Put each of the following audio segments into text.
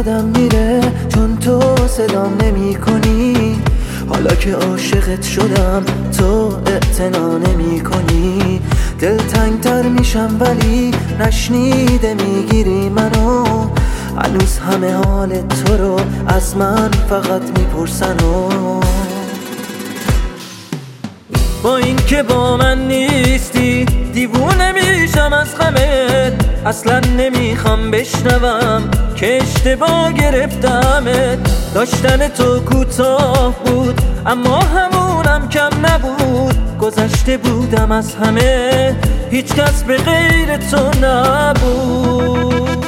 یادم میره چون تو صدام نمی کنی. حالا که عاشقت شدم تو اعتنا نمی کنی. دلتنگ تر میشم ولی نشنیده میگیری منو. هنوز همه حال تو رو از من فقط میپرسن با این که با من نیستی دیوونه میشم از غمت. اصلا نمیخوام بشنوم که اشتباه گرفتمت. داشتن تو کوتاه بود اما همونم کم نبود. گذشته بودم از همه هیچ کس به غیر تو نبود.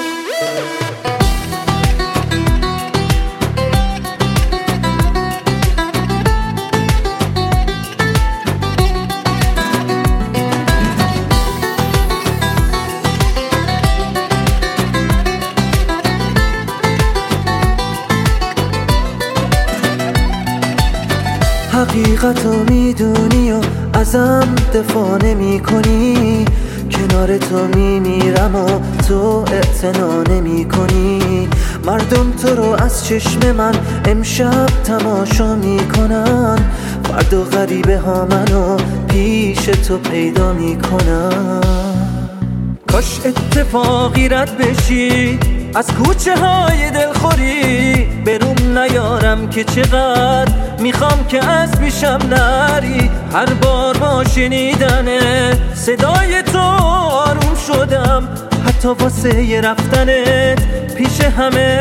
حقیقتو میدونی و ازم دفاع نمی کنی. کنار تو میمیرم و تو اعتنا نمی کنی. مردم تو رو از چشم من امشب تماشا میکنن. فردا غریبه ها منو پیش تو پیدا میکنن. کاش اتفاقی رد بشی از کوچه های دلخوری. بروم نیارم که چقدر میخوام که از پیشم نری. هر بار با شنیدن صدای تو آروم شدم. حتی واسه رفتنت پیش همه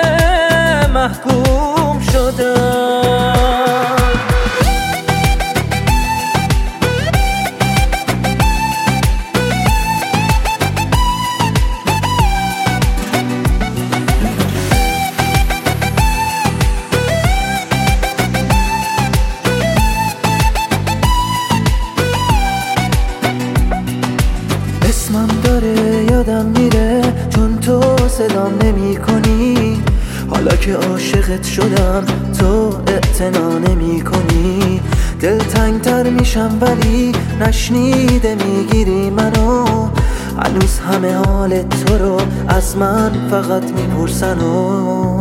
محکوم شدم. اسمم داره یادم میره چون تو صدام نمی کنی. حالا که عاشقت شدم تو اعتنا نمی کنی. دلتنگ تر میشم ولی نشنیده میگیری منو. هنوز همه حال تو رو از من فقط میپرسن